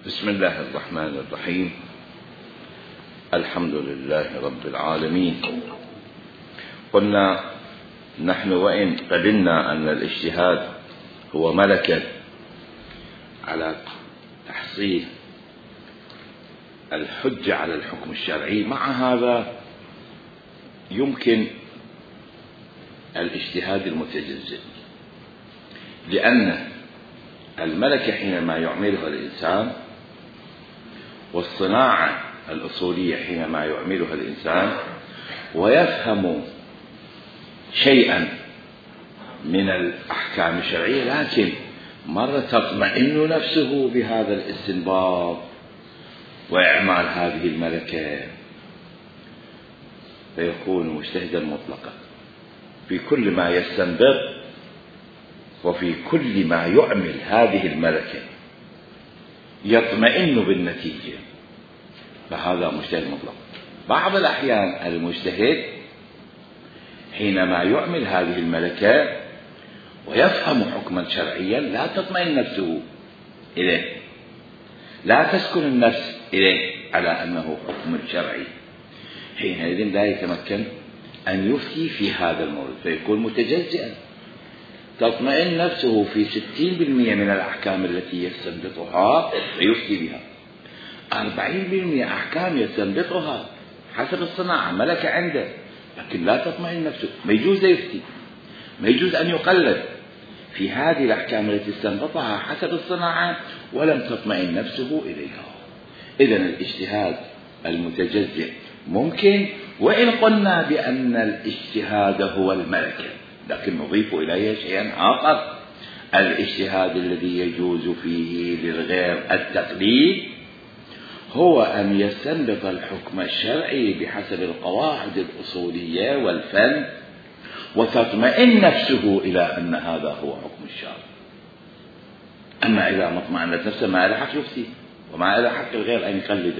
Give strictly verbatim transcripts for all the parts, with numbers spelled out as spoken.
بسم الله الرحمن الرحيم. الحمد لله رب العالمين. قلنا نحن وإن قبلنا أن الاجتهاد هو ملكة على تحصيل الحجة على الحكم الشرعي، مع هذا يمكن الاجتهاد المتجزئ، لأن الملكة حينما يعملها الإنسان والصناعة الأصولية حينما يعملها الإنسان ويفهم شيئا من الأحكام الشرعية، لكن مرة تطمئن نفسه بهذا الاستنباط وإعمال هذه الملكة، فيكون مجتهدا مطلقا في كل ما يستنبط وفي كل ما يعمل هذه الملكة يطمئن بالنتيجة، فهذا مجتهد مطلق. بعض الأحيان المجتهد حينما يعمل هذه الملكة ويفهم حكما شرعيا لا تطمئن نفسه إليه، لا تسكن النفس إليه على أنه حكم شرعي، حينئذ لا يتمكن أن يفتي في هذا المورد، فيكون متجزئا. تطمئن نفسه في ستين بالمئة من الأحكام التي يستنبطها فيفتي بها، أربعين بالمئة أحكام يستنبطها حسب الصناعة ملكة عنده، لكن لا تطمئن نفسه، ما يجوز يفتي، ما يجوز أن يقلد في هذه الأحكام التي استنبطها حسب الصناعة ولم تطمئن نفسه إليها. إذن الاجتهاد المتجزئ ممكن، وإن قلنا بأن الاجتهاد هو الملكة، لكن نضيف إليه شيئا آخر. الاجتهاد الذي يجوز فيه للغير التقليد هو أن يستنبط الحكم الشرعي بحسب القواعد الأصولية والفن وتطمئن نفسه إلى أن هذا هو حكم الشرع. أما إذا ما اطمأنت نفسه ما له حق يفتي، وما له حق الغير أن يقلده.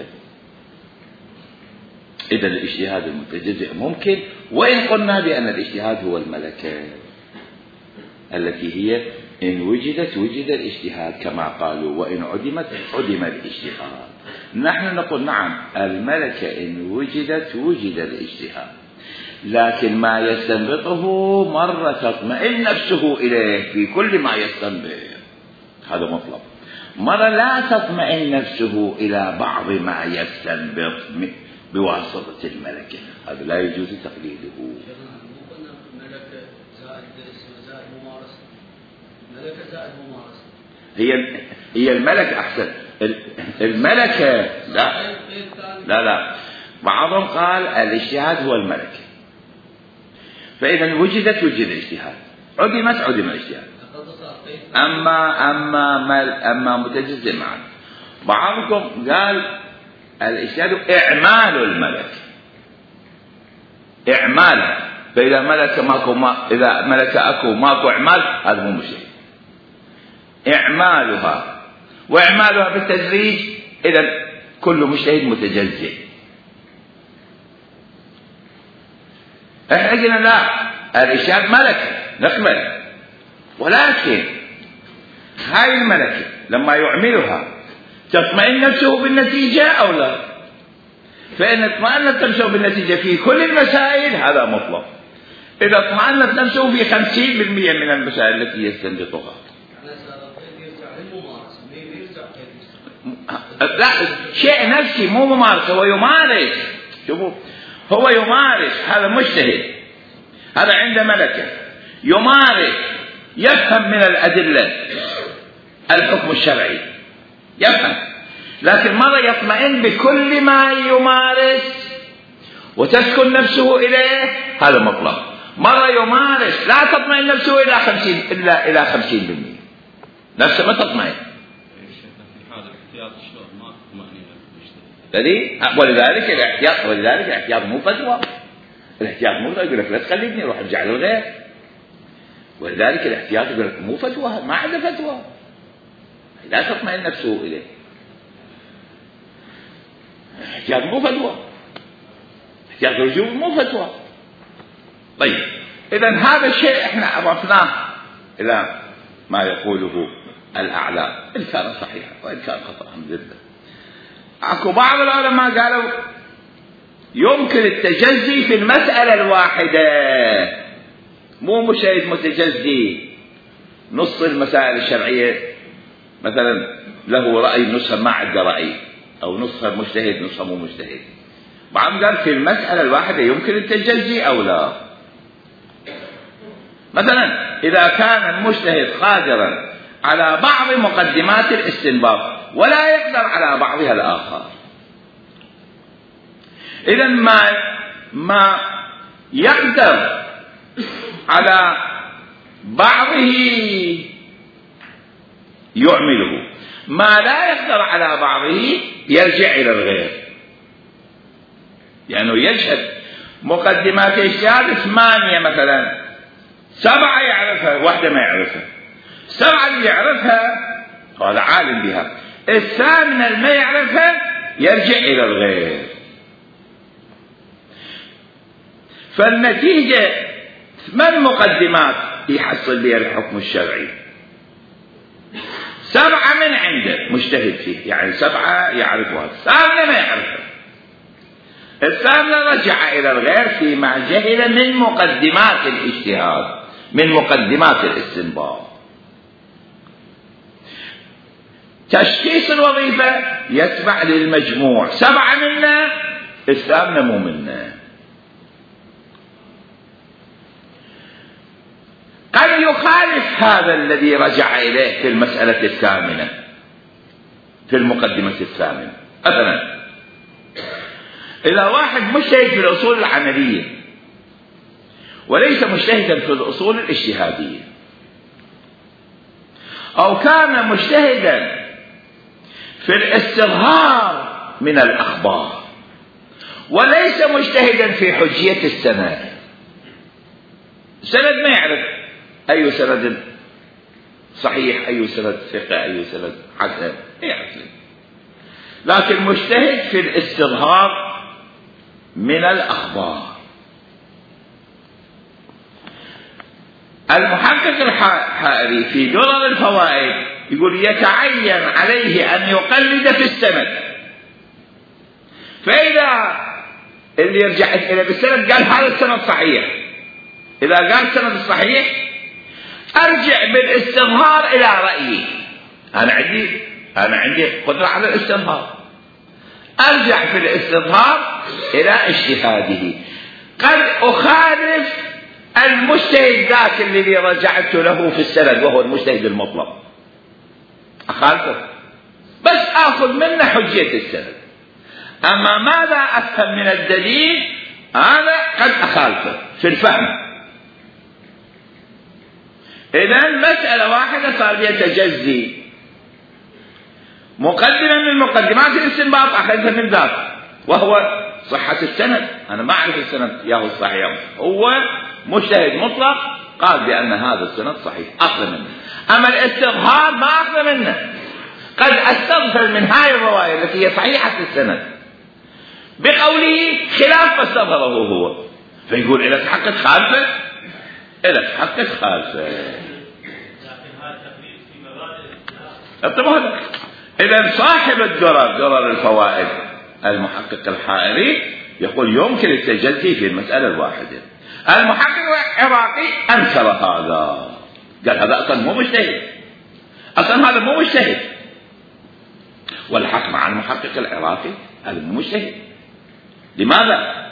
إذا الاجتهاد المتجزئ ممكن، وإن قلنا بأن الاجتهاد هو الملكة التي هي إن وجدت وجد الاجتهاد كما قالوا، وإن عدمت عدم الاجتهاد. نحن نقول نعم، الملكة إن وجدت وجد الاجتهاد، لكن ما يستنبطه مرة تطمئن نفسه إليه في كل ما يستنبط، هذا مطلب. مرة لا تطمئن نفسه إلى بعض ما يستنبط بواسطة الملكة، هذا لا يجوز تقليده. ملكة زائد زائد ممارسة، ملكة زائد ممارسة، هي هي الملكة أحسن. الملكة لا لا لا بعضهم قال الاجتهاد هو الملكة، فإذا وجدت وجد الاجتهاد، عدمت عدم الاجتهاد. أما أما أما متجزئ معا. بعضكم قال الاجتهاد إعمال الملك، إعمال، فإذا ملك ماكو ما إذا ملك أكو ماكو إعمال هذا مو مجتهد. إعمالها وإعمالها بالتدريج، إذا كل مجتهد متجزئ. إحنا قلنا لا، الاجتهاد ملكة نقبل، ولكن هاي الملكة لما يعملها تطمئن نفسه بالنتيجة أو لا؟ فإن اطمأنت نفسه بالنتيجة في كل المسائل هذا مطلق. إذا اطمأنت نفسه في خمسين بالمئة من المسائل التي يستنبطها، لا شيء نفسي مو ممارسة، هو يمارس. شوفوا، هو يمارس، هذا مجتهد، هذا عنده ملكة يمارس، يفهم من الأدلة الحكم الشرعي، يفهم، لكن مرة يطمئن بكل ما يمارس وتسكن نفسه إليه، هذا مطلق. مرة يمارس لا تطمئن نفسه إلى خمسين إلا إلى خمسين بالمئة، نفسه ما تطمئن. ولذلك الاحتياط، ولذلك الاحتياط مو فتوى. الاحتياط مو يقول لك لا تقلدني روح ارجع للغير. ولذلك الاحتياط يقول لك مو فتوى، ما عنده فتوى، لا تطمئن نفسه إليه. احتياط مو فتوى، احتياط الوجوب مو فتوى. طيب، إذن هذا الشيء احنا أضفناه إلى ما يقوله الأعلام، إن كان صحيحا وإن كان خطأ جدا. أكو بعض العلماء قالوا يمكن التجزي في المسألة الواحدة، مو مجتهد متجزي نص المسائل الشرعية مثلا له رأي نصها ما عنده رأي، أو نصها مجتهد نصها مو مجتهد. بعضهم قال في المسألة الواحدة يمكن التجزي أو لا. مثلا إذا كان المجتهد قادرا على بعض مقدمات الاستنباط ولا يقدر على بعضها الآخر، إذا ما ما يقدر على بعضه يعمله، ما لا يقدر على بعضه يرجع إلى الغير. يعني يجهد مقدمات اجتهاد ثمانية مثلا، سبعة يعرفها واحدة ما يعرفها، سبعة اللي يعرفها هذا عالم بها، الثامنة اللي ما يعرفها يرجع إلى الغير. فالنتيجة ثمان مقدمات يحصل بها الحكم الشرعي، سبعة من عنده مجتهد فيه، يعني سبعة يعرفها، الثامنة ما يعرفها، الثامنة رجع إلى الغير فيما جهل من مقدمات الاجتهاد، من مقدمات الاستنباط. تشخيص الوظيفة يتبع للمجموع، سبعة منا الثامنة مو منا. قد يخالف هذا الذي رجع إليه في المسألة الثامنة في المقدمة الثامنة. مثلا إذا واحد مجتهد في الأصول العملية وليس مجتهدا في الأصول الاجتهادية، أو كان مجتهدا في الاستظهار من الأخبار وليس مجتهدا في حجية السند، سند ما يعرف أي سند صحيح أي سند ثقة أي سند حسن ما يعرف، لكن مجتهد في الاستظهار من الأخبار. المحقق الحائري في درر الفوائد يقول يتعين عليه أن يقلد في السند، فإذا اللي يرجع إلى بالسند قال هذا السند صحيح، إذا قال السند الصحيح أرجع بالاستظهار إلى رأيي، أنا عندي أنا عندي قدرة على الاستظهار، أرجع في الاستظهار إلى اجتهاده. قد أخالف المجتهد ذاك الذي رجعت له في السند وهو المجتهد المطلق، أخالفه بس أخذ منه حجية السند، أما ماذا أفهم من الدليل هذا قد أخالفه في الفهم. إذن مسألة واحدة صار بها تجزي، مقدمة من مقدمات الاستنباط أخذها من ذاك وهو صحة السند، أنا ما أعرف السند ياهو الصحيح، هو مجتهد مطلق قال بأن هذا السند صحيح أخذ منه، أما الاستظهار ما أخذ منه. قد أستغفر من هاي الرواية التي هي صحيحة السند بقوله خلاف ما استظهره هو، فيقول إذا تحقق خالفه إذا تحقق خالفه. طبعا إذا صاحب الدرر درر الفوائد المحقق الحائري يقول يمكن التجزي في المسألة الواحدة. المحقق العراقي أنكر هذا، قال هذا أصلا مو مجتهد، أصلا هذا مو مجتهد، والحق مع المحقق العراقي هذا مو مجتهد. لماذا؟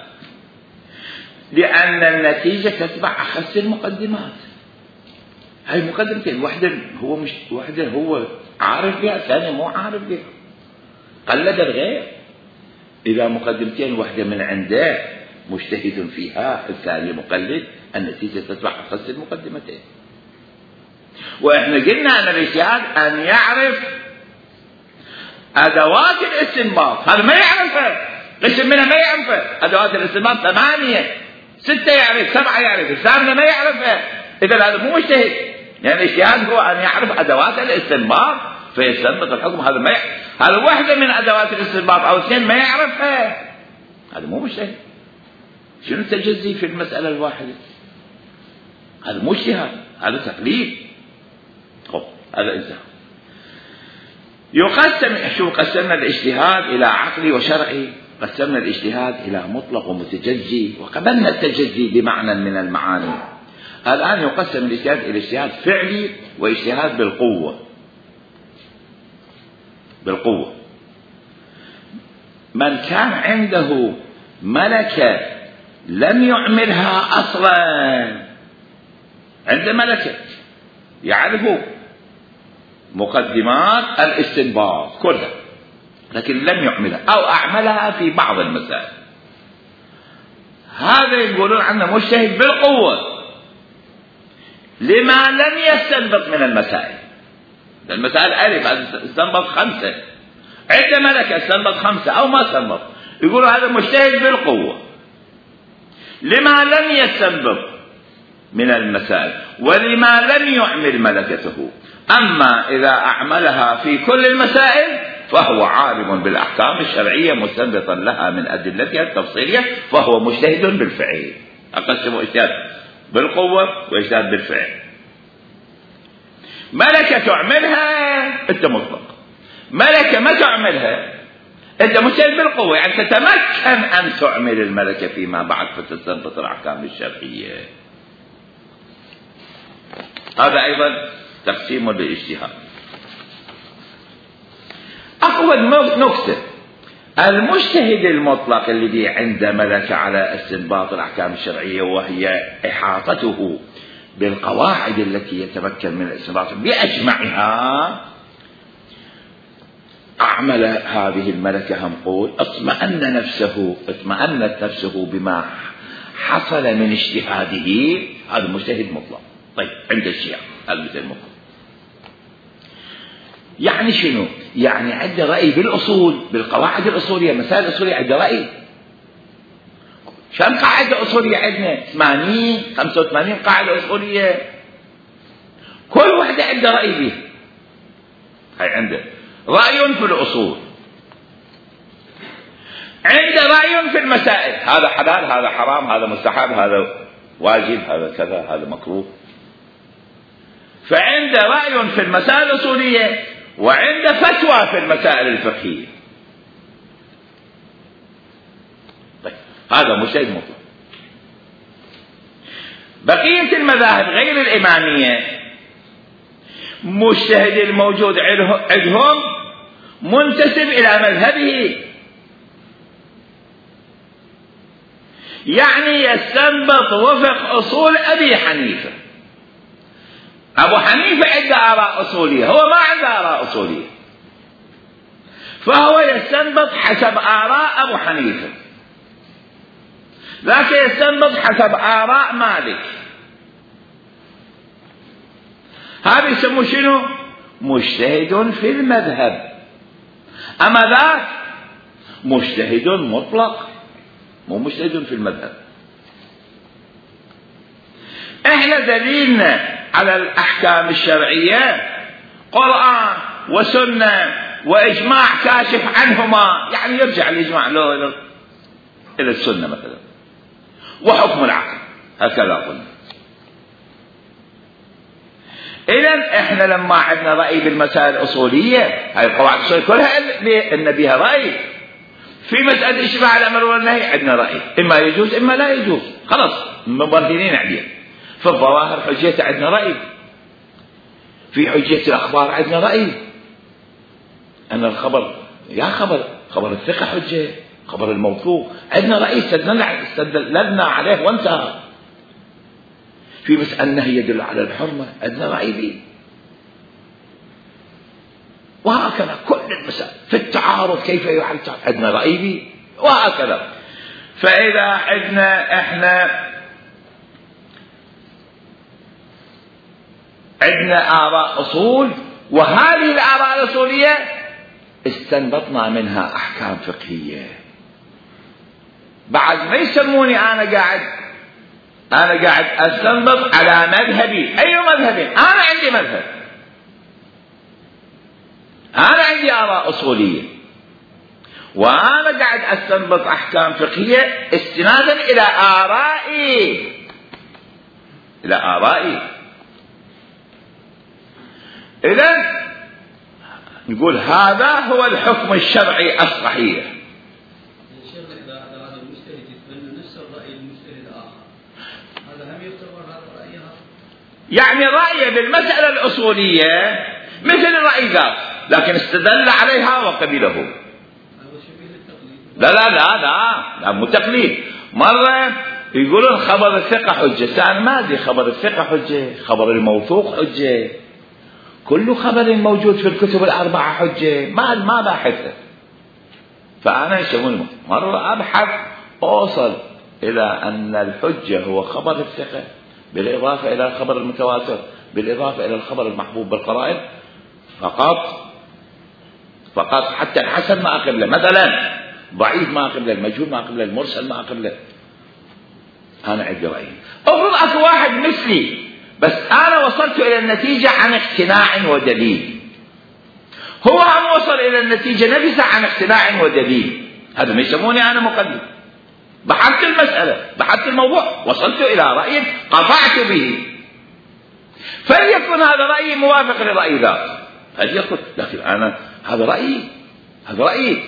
لأن النتيجة تتبع أخس المقدمات. هاي مقدمتين، واحدة هو مش واحدة هو عارف بها، ثانية مو عارف بها، قلد الغير. إذا مقدمتين واحدة من عنده مجتهد فيها الثانية مقلد، النتيجة تتبع أخس المقدمتين. وإحنا قلنا أن الاجتهاد أن يعرف أدوات الاستنباط، هذا ما يعرفها، قسم منها ما يعرفها. أدوات الاستنباط ثمانية، ستة يعرف، سبعة يعرف، الثامنة ما يعرفها. إذا هذا مو مجتهد، يعني الاجتهاد هو أن يعرف أدوات الاستنباط فيستنبط الحكم. هذا ما يعرف. هذا واحدة من أدوات الاستنباط أو اثنين ما يعرفها، هذا مو مجتهد. شنو التجزي في المسألة الواحدة؟ هذا مو اجتهاد، هذا تقليد. خب هذا انتهى. يقسم، شو قسمنا الاجتهاد إلى عقلي وشرعي، قسمنا الاجتهاد إلى مطلق ومتجزي، وقبلنا التجزي بمعنى من المعاني. الآن يقسم الاجتهاد إلى اجتهاد فعلي واجتهاد بالقوة. بالقوة من كان عنده ملكة لم يعملها أصلا، عنده ملكة يعرف مقدمات الاستنباط كلها لكن لم يعملها أو أعملها في بعض المسائل، هذا يقولون عنه مجتهد بالقوة لما لم يستنبط من المسائل. المسائل ألف استنبط خمسة، عنده ملكة استنبط خمسة أو ما استنبط، يقولوا هذا مجتهد بالقوة لما لم يستنبط من المسائل ولما لم يعمل ملكته. أما إذا أعملها في كل المسائل فهو عالم بالأحكام الشرعية مستنبطا لها من أدلتها التفصيلية، فهو مجتهد بالفعل. أقسم اجتهاد بالقوة واجتهاد بالفعل. ملكة تعملها أنت مطلق، ملكة ما تعملها أنت مجتهد بالقوة، يعني تتمكن أن تعمل الملكة فيما بعد فتستنبط الأحكام الشرعية. هذا أيضا تقسيم للاجتهاد. أقوى نكتة، المجتهد المطلق الذي عنده ملكة على استنباط الأحكام الشرعية وهي إحاطته بالقواعد التي يتمكن من الاستنباط بأجمعها، أعمل هذه الملكة هنقول اطمأن نفسه اطمأنت نفسه بما حصل من اجتهاده، هذا مجتهد مطلق. طيب عند الشيعة المجتهد المطلق يعني شنو؟ يعني عنده رأي بالأصول، بالقواعد الأصولية، مسائل الأصولية عنده رأي. كم قاعدة أصولية عندنا؟ ثمانين خمسة وثمانين قاعدة أصولية، كل واحدة عنده رأي بها. هاي عنده رأي في الأصول، عنده رأي في المسائل، هذا حلال هذا حرام هذا مستحب هذا واجب هذا كذا هذا مكروه. فعنده رأي في المسائل الأصولية وعنده فتوى في المسائل الفقهية. طيب هذا مجتهد مطلق. بقية المذاهب غير الإمامية مجتهد الموجود عندهم منتسب إلى مذهبه، يعني يستنبط وفق أصول أبي حنيفة. أبو حنيفة عنده آراء أصولية، هو ما عنده آراء أصولية، فهو يستنبط حسب آراء أبو حنيفة، لكن يستنبط حسب آراء مالك. هذا يسموه شنو؟ مجتهد في المذهب. أما ذاك مجتهد مطلق، مو مجتهد في المذهب. احنا دليلنا على الأحكام الشرعية قرآن وسنة وإجماع كاشف عنهما، يعني يرجع الإجماع له إلى إلى السنة مثلا، وحكم العقل، هكذا قلنا. إذن إحنا لما عندنا رأي بالمسائل الأصولية، هاي القواعد الأصولية كلها إن بها رأي. في مسألة إشباع الأمر والنهي عندنا رأي، إما يجوز إما لا يجوز، خلاص مبرهنين عليه. في الظواهر حجية عندنا رأي، في حجية الأخبار عندنا رأي، أن الخبر يا خبر خبر الثقة حجة، خبر الموثوق عندنا رأي استدللنا عليه وانتهى. في مسألة النهي يدل على الحرمة عندنا رأي به، وهكذا كل المسائل. في التعارض كيف يحل عندنا رأي به، وهكذا. فإذا عندنا إحنا عندنا آراء أصول، وهذه الآراء الأصولية استنبطنا منها أحكام فقهية. بعد ما يسموني أنا قاعد أنا قاعد أستنبط على مذهبي. أي مذهب؟ أنا عندي مذهب، أنا عندي آراء أصولية، وأنا قاعد أستنبط أحكام فقهية استنادا إلى آرائي إلى آرائي. إذن نقول هذا هو الحكم الشرعي الصحيح. الشيخ إذا هذا المجتهد يتبنى نفس الرأي المجتهد الآخر، هذا هم يعتبر هذا رأيها؟ يعني رأيه بالمسألة الأصولية مثل الرأي ذاك، لكن استدل عليها وقبله. لا لا لا لا لا مو تقليد. مرة يقولون خبر الثقة حجة، أنا ما أدري خبر الثقة حجة، خبر الموثوق حجة، كل خبر موجود في الكتب الأربعة حجة، ما ما باحثه. فأنا يسمونه مرة أبحث أوصل إلى أن الحجة هو خبر الثقة بالإضافة إلى الخبر المتواتر بالإضافة إلى الخبر المحبوب بالقرائن فقط فقط. حتى الحسن ما أقبله مثلا، ضعيف ما أقبله، المجهول ما أقبله، المرسل ما أقبله. أنا عندي رأيي. أفرض أكو واحد مثلي بس أنا وصلت إلى النتيجة عن اقتناع ودليل، هو هم وصل إلى النتيجة نفسها عن اقتناع ودليل، هذا ما يسموني أنا مقلد. بحثت المسألة، بحثت الموضوع، وصلت إلى رأي قطعت به، فليكن هذا رأيي موافق لرأي ذاك، فليكن، لكن أنا هذا رأيي، هذا رأيي.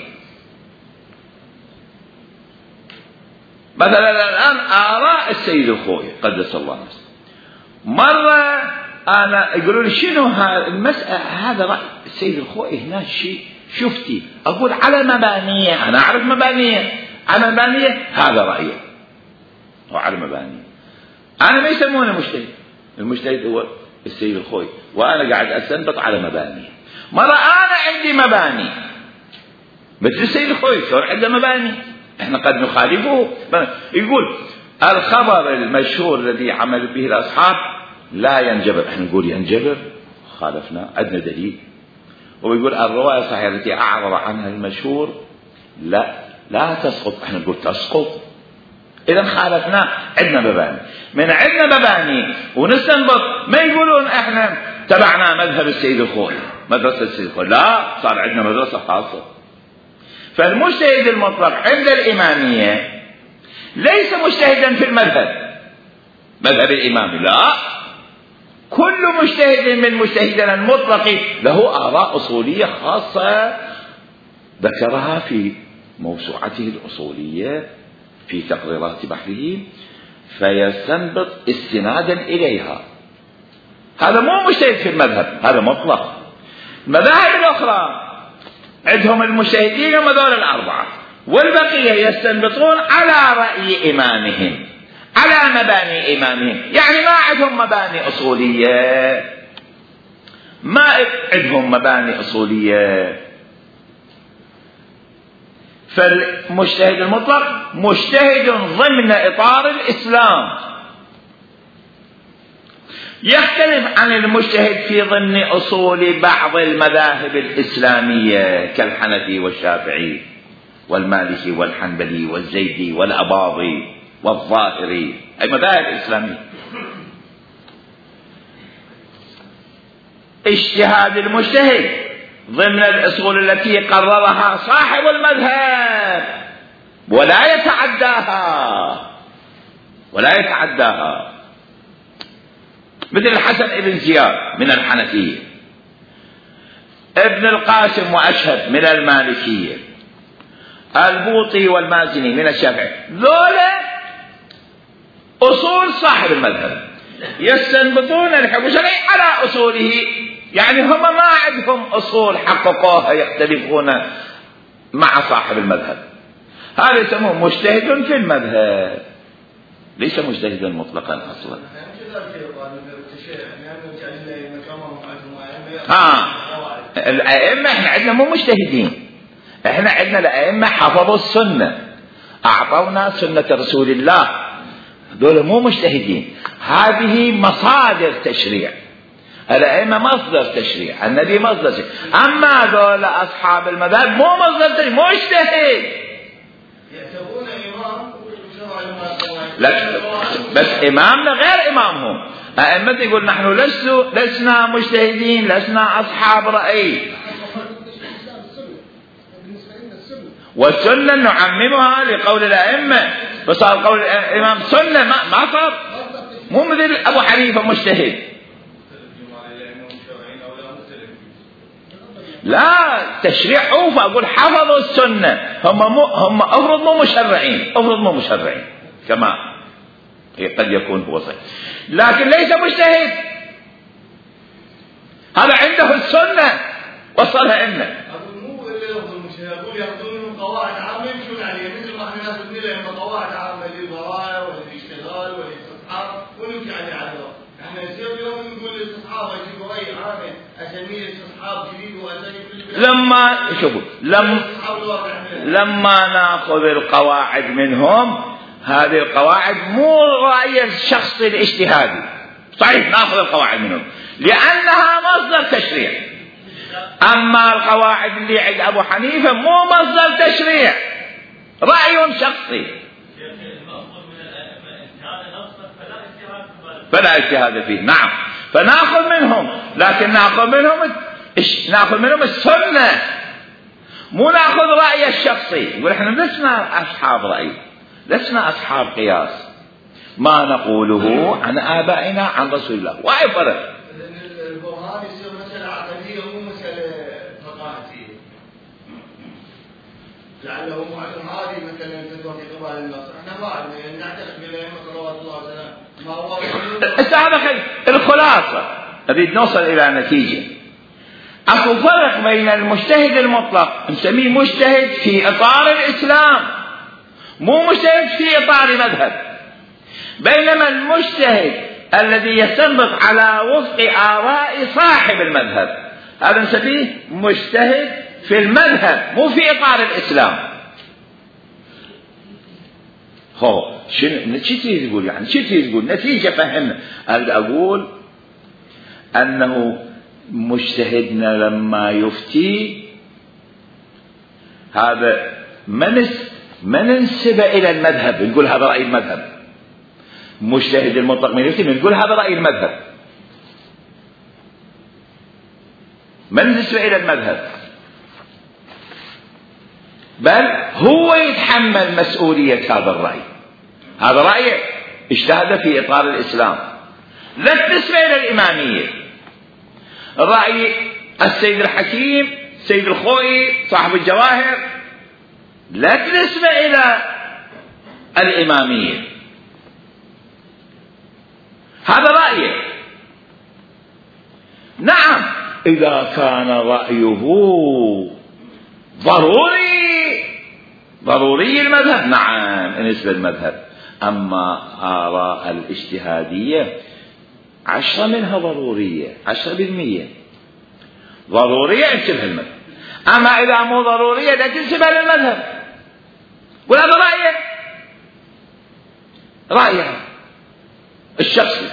مثلا الآن آراء السيد الخوئي قدس الله نفسه، مرة أنا يقولوا لي شنو هذا المسألة، هذا رأي السيد الخوئي هنا شيء شفتي، أقول على مبانية، أنا أعرف مبانية، على مبانية هذا رأيه، هو على مبانية. أنا ما يسمونه مجتهد، المجتهد هو السيد الخوئي، وأنا قاعد أستنبط على مبانية. مرة أنا عندي مباني مثل السيد الخوئي، شو عنده مباني، احنا قد نخالفه. يقول الخبر المشهور الذي عمل به الأصحاب لا ينجبر، احنا نقول ينجبر، خالفنا، عندنا دليل. ويقول الرواية الصحيحة التي أعرض عنها المشهور لا لا تسقط، احنا نقول تسقط. إذا خالفنا، عندنا مباني، من عندنا مباني ونستنبط. ما يقولون احنا تبعنا مذهب السيد الخوئي، مدرسة السيد الخوئي، لا، صار عندنا مدرسة خاصة. فالمجتهد المطلق عند الإمامية ليس مجتهدا في المذهب، مذهب الإمامي لا، كل مجتهد من مجتهدنا المطلق له آراء أصولية خاصة ذكرها في موسوعته الأصولية في تقريرات بحره، فيستنبط استنادا إليها. هذا مو مجتهد في المذهب، هذا مطلق. المذاهب الأخرى عندهم المجتهدين هم دول الأربعة، والبقية يستنبطون على رأي إمامهم، على مباني إمامهم، يعني ما عندهم مباني أصولية، ما عندهم مباني أصولية. فالمجتهد المطلق مجتهد ضمن إطار الإسلام، يختلف عن المجتهد في ضمن أصول بعض المذاهب الإسلامية كالحنفي والشافعي والمالكي والحنبلي والزيدي والأباضي والظاهري، أي مذاهب إسلامية. اجتهاد المجتهد ضمن الأصول التي قررها صاحب المذهب ولا يتعداها، ولا يتعداها، مثل الحسن ابن زياد من الحنفية، ابن القاسم وأشهب من المالكية، البوطي والمازني من الشافعي، ذولا أصول صاحب المذهب يستنبطون الحكم الشرعي على أصوله، يعني هم ما عندهم أصول حققوها يختلفون مع صاحب المذهب. هذا يسموه مجتهد في المذهب، ليس مجتهدا مطلقا أصلا. ها الأئمة احنا عندنا مو مجتهدين، احنا عندنا الأئمة حفظوا السنة، أعطونا سنة رسول الله، دول مو مجتهدين، هذه مصادر تشريع. الأئمة مصدر تشريع، النبي مصدر تشريع، أما دول أصحاب المذهب مو مصدر تشريع، مو مجتهد. يعتبرون إمام لا بس إمامنا غير إمامهم. أئمة يقول نحن لسنا مجتهدين، لسنا أصحاب رأي، والسنة نعممها لقول الأئمة، فصار قول الإمام سنة، ما صار مو مثل أبو حنيفة مجتهد. لا تشريع هو، فأقول حفظوا السنة، هم مو هم أفرض مو مشرعين، أفرض مو مشرعين كما قد يكون هو صحيح، لكن ليس مجتهد، هذا عنده السنة وصلها لنا. أقول مو اللي يأخذ المجتهد، أقول يأخذون من قواعد عامة يمشون عليها، مثل ما احنا ناخذ لهم قواعد عامة للبراءة وللاشتغال وللاستصحاب ونمشي عليها على الوقت. احنا يصير اليوم نقول الاستصحاب يجيبوا أي عامة أسميه استصحاب جديد وأسميه لما شوفوا لما لما ناخذ القواعد منهم، هذه القواعد مو رأي الشخص الاجتهادي، صحيح ناخذ القواعد منهم لأنها مصدر تشريع، أما القواعد اللي عند أبو حنيفة مو مصدر تشريع، رأي شخصي فلا اجتهاد فيه. نعم، فناخذ منهم، لكن ناخذ منهم ناخذ منهم السنة، مو ناخذ رأي الشخصي. يقول احنا لسنا أصحاب رأي، لسنا أصحاب قياس، ما نقوله عن آبائنا عن رسول الله. واي فرق. البرهان يصير مسألة عقدية مو مسألة فقاهية، لعله معلم عادي مثلا فتوى في قبائل النصر، احنا ما عندنا يعني نعتقد بالأئمة صلوات الله وسلامه ما هو هذا خير. الخلاصة نريد نوصل إلى نتيجة. أكو فرق بين المجتهد المطلق نسميه مجتهد في إطار الإسلام، مو مجتهد في إطار مذهب، بينما المجتهد الذي يستنبط على وفق آراء صاحب المذهب هذا نسميه مجتهد في المذهب مو في إطار الإسلام. هو شنو شو تريد تقول؟ يعني شو تريد تقول؟ نتيجة فهمنا. أقول أنه مجتهدنا لما يفتي هذا ما ننسب إلى المذهب نقول هذا رأي المذهب، مجتهد المطلق من يفتي نقول هذا رأي المذهب، ما ننسب إلى المذهب، بل هو يتحمل مسؤولية هذا الرأي، هذا رأيه اجتهد في إطار الإسلام. لا تنسب إلى الإمامية، رأي السيد الحكيم سيد الخوئي صاحب الجواهر لا تنسب إلى الإمامية، هذا رأيه. نعم إذا كان رأيه ضروري ضروري المذهب نعم نسبة المذهب، أما آراء الاجتهادية عشرة منها ضرورية، عشرة بالمية ضرورية انسبها المذهب، أما إذا مو ضرورية لا تنسبها للمذهب. وهذا رأيه رأيه الشخصي.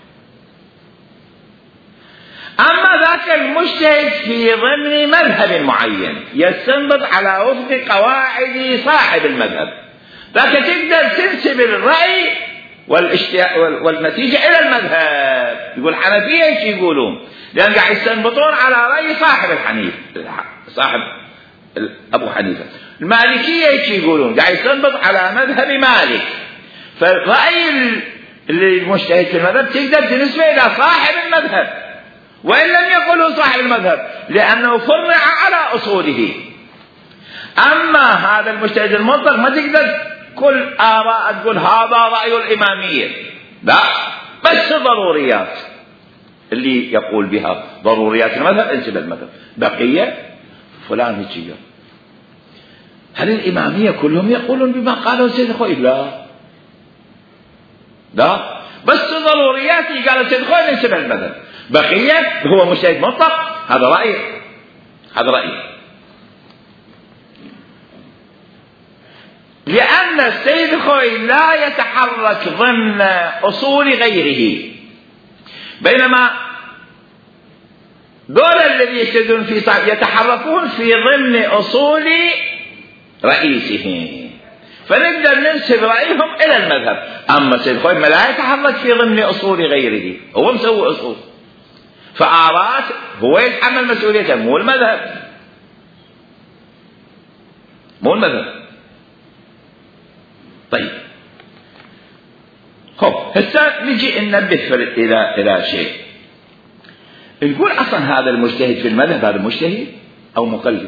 أما ذاك المجتهد في ضمن مذهب معين يستنبط على وفق قواعد صاحب المذهب، ذاك تقدر تنسب الرأي والنتيجة إلى المذهب. يقول الحنفية ايش يقولون؟ لأن قاعد يستنبطون على رأي صاحب الحنيف صاحب أبو حنيفة. المالكية ايش يقولون؟ قاعد يستنبط على مذهب مالك. فالرأي اللي المجتهد في المذهب تقدر تنسبه إلى صاحب المذهب وإن لم يقله صاحب المذهب لأنه فرع على أصوله. أما هذا المجتهد المطلق ما تقدر كل آراء تقول هذا رأي الإمامية، لا، بس ضروريات اللي يقول بها ضروريات المذهب انسب المذهب، بقية فلان يجي. هل الإمامية كلهم يقولون بما قاله سيد الخوئي؟ لا لا، بس ضروريات اللي قاله سيد الخوئي انسب المذهب، بقية هو مجتهد مطلق هذا رأيه، هذا رأيه. لأن السيد الخوئي لا يتحرك ضمن أصول غيره، بينما دول الذي يجتهدون في صاحب يتحركون في ضمن أصول رئيسه، فنقدر ننسب رأيهم إلى المذهب. أما السيد الخوئي لا يتحرك في ضمن أصول غيره، هو مسوي أصول، فآراء هو يتحمل مسؤوليته مو المذهب، مو المذهب. طيب خب هسه نجي ننبه إلى إلى شيء، نقول أصلا هذا المجتهد في المذهب هذا مجتهد أو مقلد؟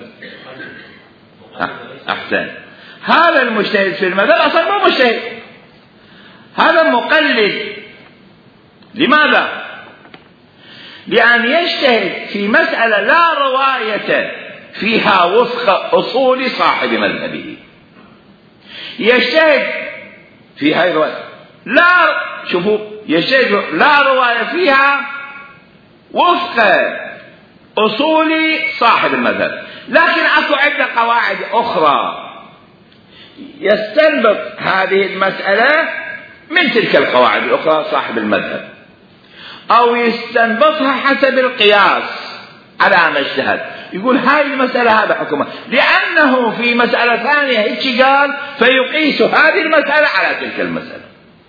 أحسن. هذا المجتهد في المذهب أصلا مو مجتهد، هذا مقلد. لماذا؟ لأن يجتهد في مسألة لا رواية فيها وفق أصول صاحب مذهبه، يجتهد في هاي الرواية لا شوفوا يجتهد لا رواية فيها وفق أصول صاحب المذهب، لكن أكو عدة قواعد أخرى يستنبط هذه المسألة من تلك القواعد الأخرى صاحب المذهب، أو يستنبطها حسب القياس على ما اجتهد. يقول هاي المسألة هذا حكمها لأنه في مسألة ثانية هيك قال، فيقيس هذه المسألة على تلك المسألة.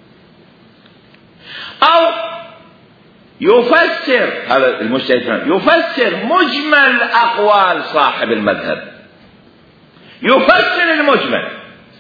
أو يفسر هذا المجتهد يفسر مجمل أقوال صاحب المذهب، يفسر المجمل،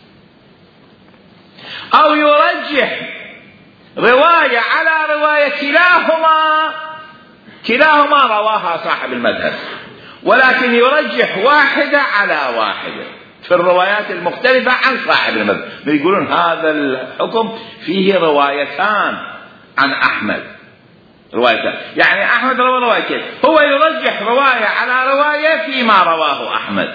أو يرجح رواية على رواية كلاهما كلاهما رواها صاحب المذهب، ولكن يرجح واحدة على واحدة في الروايات المختلفة عن صاحب المذهب. يقولون هذا الحكم فيه روايتان عن أحمد، روايتان يعني أحمد روى روايتين، هو يرجح رواية على رواية فيما رواه أحمد.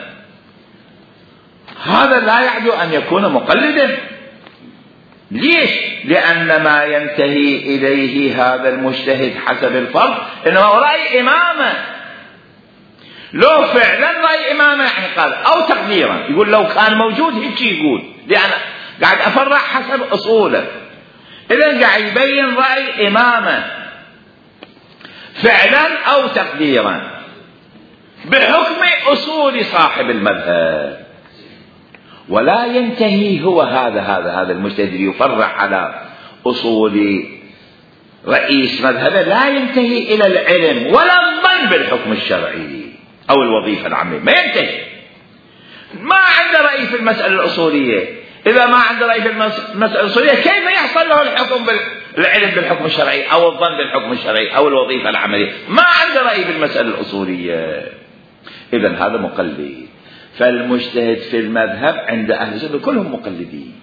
هذا لا يعني أن يكون مقلدا. ليش؟ لأن ما ينتهي إليه هذا المجتهد حسب الفرض إنه رأي إمامه، لو فعلا رأي إمامه يعني قال أو تقديرا، يقول لو كان موجود هيك يقول، لأن قاعد أفرع حسب أصوله، إذن قاعد يبين رأي إمامه فعلا أو تقديرا بحكم أصول صاحب المذهب. ولا ينتهي هو هذا هذا هذا المجتهد يفرع على أصول رئيس مذهبه، لا ينتهي إلى العلم ولا الظن بالحكم الشرعي أو الوظيفة العامة، ما ينتهي. ما عنده رأي في المسألة الأصولية، إذا ما عنده رأي في المسألة الأصولية كيف يحصل له الحكم بالعلم بالحكم الشرعي أو الظن بالحكم الشرعي أو الوظيفة العملية؟ ما عنده رأي في المسألة الأصولية. إذن هذا مقلد. فالمجتهد في المذهب عند أهل السنة كلهم مقلدين.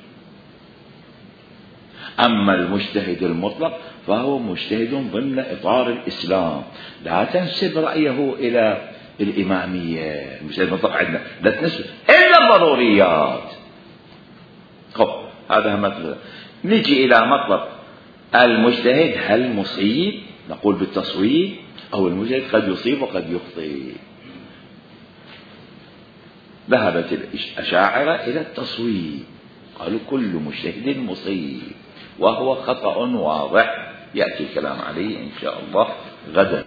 أما المجتهد المطلق فهو مجتهد ضمن إطار الإسلام، لا تنسب رأيه إلى الإمامية. المجتهد المطلق عندنا لا تنسب إلا الضروريات. خب هذا مطلب. نجي إلى مطلب المجتهد هل مصيب؟ نقول بالتصويب، أو المجتهد قد يصيب وقد يخطئ. ذهبت الأشاعرة إلى التصويب، قالوا كل مجتهد مصيب، وهو خطأ واضح يأتي الكلام عليه إن شاء الله غدا.